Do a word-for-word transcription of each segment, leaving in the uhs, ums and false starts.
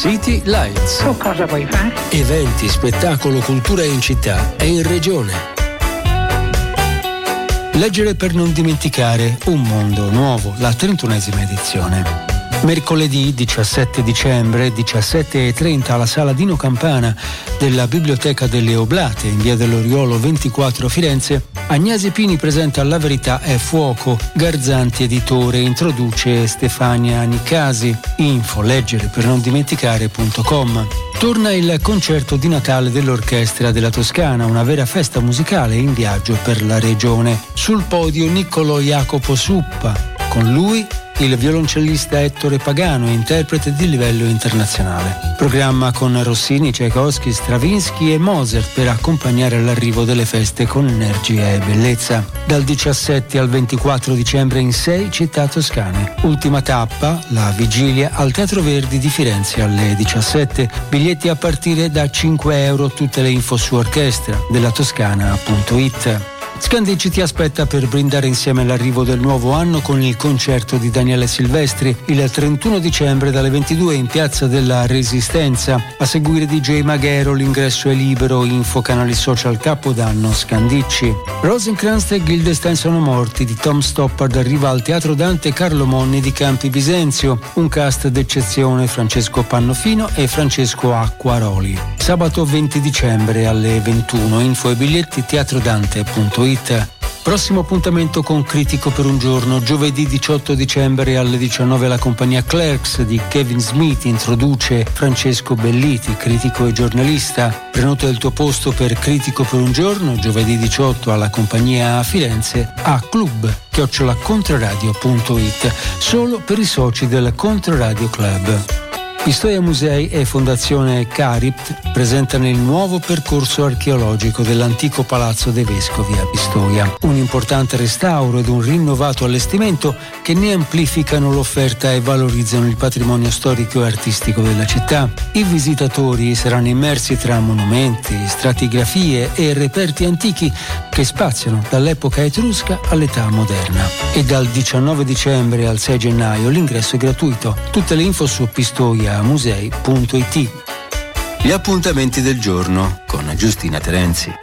City Lights. Tu cosa vuoi fare? Eventi, spettacolo, cultura in città e in regione. Leggere per non dimenticare, un mondo nuovo, la trentunesima edizione. Mercoledì diciassette dicembre, diciassette e trenta alla Sala Dino Campana della Biblioteca delle Oblate in via dell'Oriolo ventiquattro a Firenze, Agnese Pini presenta La verità è fuoco, Garzanti editore introduce Stefania Nicasi. Info leggere per non dimenticare punto com. Torna il concerto di Natale dell'Orchestra della Toscana, una vera festa musicale in viaggio per la regione. Sul podio Niccolò Jacopo Suppa, con lui il violoncellista Ettore Pagano, interprete di livello internazionale. Programma con Rossini, Tchaikovsky, Stravinsky e Mozart per accompagnare l'arrivo delle feste con energia e bellezza. Dal diciassette al ventiquattro dicembre in sei città toscane. Ultima tappa, la vigilia al Teatro Verdi di Firenze alle diciassette. Biglietti a partire da cinque euro. Tutte le info su orchestra della toscana punto it. Scandicci ti aspetta per brindare insieme all'arrivo del nuovo anno con il concerto di Daniele Silvestri il trentuno dicembre dalle ventidue in Piazza della Resistenza. A seguire D J Maghero, l'ingresso è libero, info canali social Capodanno Scandicci. Rosencrantz e Guildenstern sono morti di Tom Stoppard arriva al Teatro Dante Carlo Monni di Campi Bisenzio. Un cast d'eccezione: Francesco Pannofino e Francesco Acquaroli. Sabato venti dicembre alle ventuno, info e biglietti teatrodante punto it. Prossimo appuntamento con Critico per un giorno, giovedì diciotto dicembre alle diciannove la compagnia Clerks di Kevin Smith introduce Francesco Belliti, critico e giornalista. Prenota il tuo posto per Critico per un giorno, giovedì diciotto alla compagnia a Firenze a club chiocciola controradio punto it, solo per i soci del Controradio Club. Pistoia Musei e Fondazione Caript presentano il nuovo percorso archeologico dell'antico Palazzo dei Vescovi a Pistoia. Un importante restauro ed un rinnovato allestimento che ne amplificano l'offerta e valorizzano il patrimonio storico e artistico della città. I visitatori saranno immersi tra monumenti, stratigrafie e reperti antichi che spaziano dall'epoca etrusca all'età moderna. E dal diciannove dicembre al sei gennaio l'ingresso è gratuito. Tutte le info su pistoia musei punto it. Gli appuntamenti del giorno con Giustina Terenzi.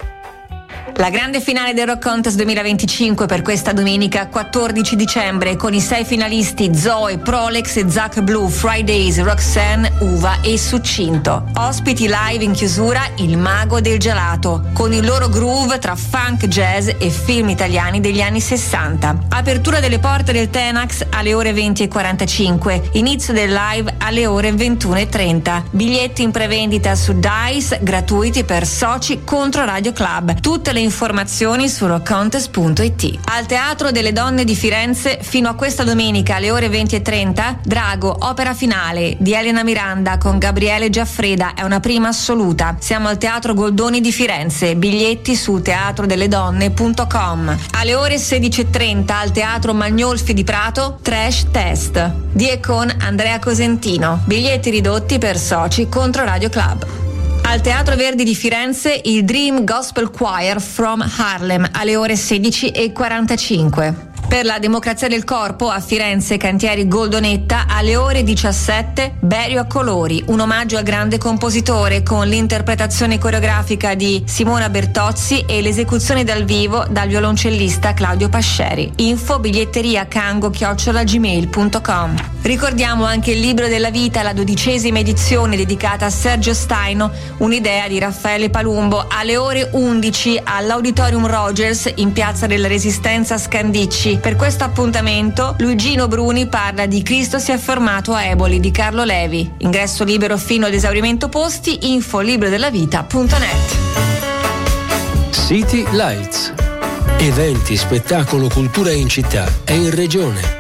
La grande finale del Rock Contest duemilaventicinque per questa domenica quattordici dicembre con i sei finalisti Zoe, Prolex e Zach Blue, Fridays, Roxanne, Uva e Succinto. Ospiti live in chiusura il Mago del Gelato con il loro groove tra funk, jazz e film italiani degli anni sessanta. Apertura delle porte del Tenax alle ore venti e quarantacinque, inizio del live alle ore ventuno e trenta. Biglietti in prevendita su Dice, gratuiti per soci Contro Radio Club. Tutte le informazioni su rock contest punto it. Al Teatro delle Donne di Firenze fino a questa domenica alle ore venti e trenta Drago, opera finale di Elena Miranda con Gabriele Giaffreda, è una prima assoluta. Siamo al Teatro Goldoni di Firenze, biglietti su teatro delle donne punto com. Alle ore sedici e trenta al Teatro Magnolfi di Prato Trash Test di e con Andrea Cosentino, biglietti ridotti per soci Contro Radio Club. Al Teatro Verdi di Firenze il Dream Gospel Choir from Harlem alle ore sedici e quarantacinque. Per la democrazia del corpo a Firenze Cantieri Goldonetta alle ore diciassette Berio a colori, un omaggio al grande compositore con l'interpretazione coreografica di Simona Bertozzi e l'esecuzione dal vivo dal violoncellista Claudio Pasceri. Info biglietteria cango chiocciola gmail punto com. Ricordiamo anche il Libro della Vita, la dodicesima edizione dedicata a Sergio Staino, un'idea di Raffaele Palumbo, alle ore undici all'Auditorium Rogers in Piazza della Resistenza Scandicci. Per questo appuntamento Luigino Bruni parla di Cristo si è fermato a Eboli di Carlo Levi. Ingresso libero fino ad esaurimento posti, info librodellavita punto net. City Lights. Eventi, spettacolo, cultura in città e in regione.